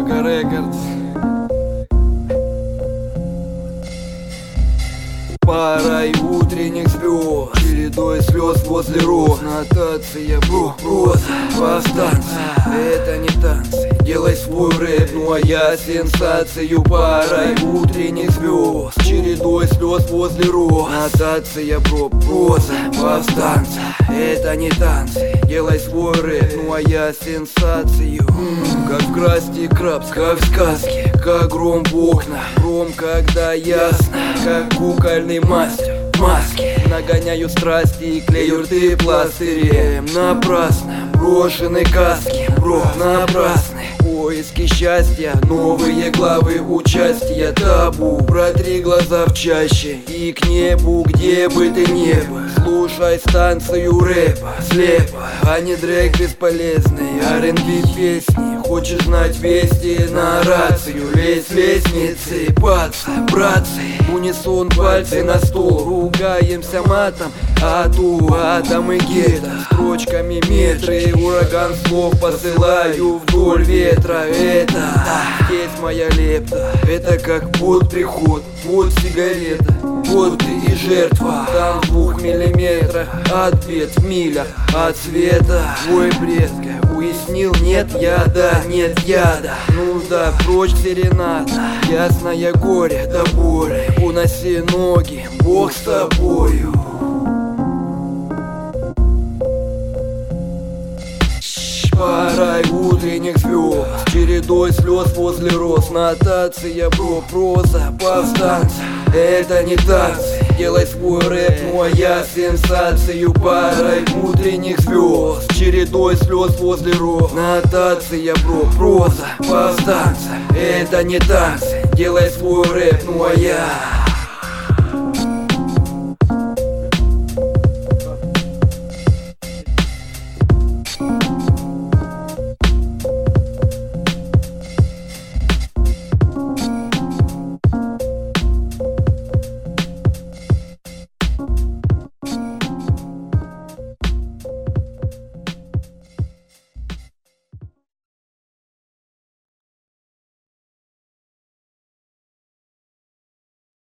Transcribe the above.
ВК Рекордс. Парой утренних звезд, чередой слез возле роз. Нотация, проза, повстанцы. Это не танцы, делай свой рэп, ну а я сенсацию. Парой утренних звезд, чередой слез возле роз. Нотация, проза, повстанцы. Это не танцы, делай свой рэп, ну а я сенсацию. Как в Красти Крабс, как в сказке, как гром в окна. Гром, когда ясно, как кукольный мастер в маске. Нагоняю страсти и клею рты пластырем. Напрасно брошены каски, бро, напрасны поиски счастья, новые главы участия. Табу, протри глаза в чаще и к небу, где бы ты ни был. Слушай станцию рэпа слепо, а не дрэк бесполезный. R&B песни, хочешь знать вести на рацию. Лезь с лестницы, паца, братцы, унисон пальцы на стол. Ругаемся матом, атом и гетто. Строчками метры, ураган слов посылаю вдоль ветра. Это здесь моя лепта, это как под приход. Вот сигарета, вот ты и жертва. Там в 2 миллиметрах от бед, в милях от света. Твой предка уяснил, нет яда, нет яда. Ну да, прочь серената, ясное горе до боли. Уноси ноги, Бог с тобою. Парой утренних звезд, чередой слез возле роз. Нотация, проза, повстанцы. Это не танцы, делай свой рэп, ну а я сенсацию. Парой утренних звезд, чередой слез возле роз. Нотация, проза, повстанцы. Это не танцы, делай свой рэп, ну